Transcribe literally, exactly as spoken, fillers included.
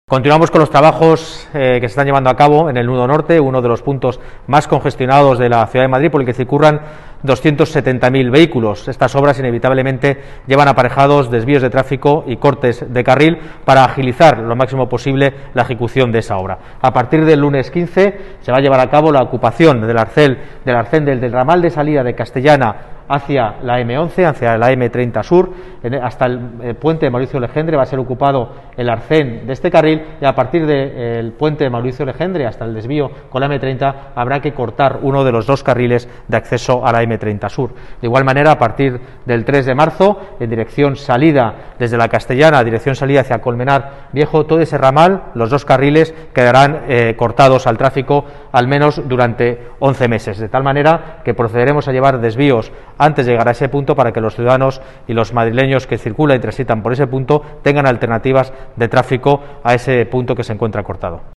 Continuamos con los trabajos eh, que se están llevando a cabo en el nudo norte, uno de los puntos más congestionados de la ciudad de Madrid, por el que circulan doscientos setenta mil vehículos. Estas obras inevitablemente llevan aparejados desvíos de tráfico y cortes de carril para agilizar lo máximo posible la ejecución de esa obra. A partir del lunes quince se va a llevar a cabo la ocupación del arcén del, arcén del, del ramal de salida de Castellana hacia la eme once, hacia la eme treinta Sur, hasta el, el puente de Mauricio Legendre va a ser ocupado el arcén de este carril, y a partir del puente de Mauricio Legendre hasta el desvío con la eme treinta habrá que cortar uno de los dos carriles de acceso a la eme treinta Sur. De igual manera, a partir del tres de marzo, en dirección salida desde la Castellana, dirección salida hacia Colmenar Viejo, todo ese ramal, los dos carriles quedarán eh, cortados al tráfico al menos durante once meses, de tal manera que procederemos a llevar desvíos antes de llegar a ese punto para que los ciudadanos y los madrileños que circulan y transitan por ese punto tengan alternativas de tráfico a ese punto que se encuentra cortado.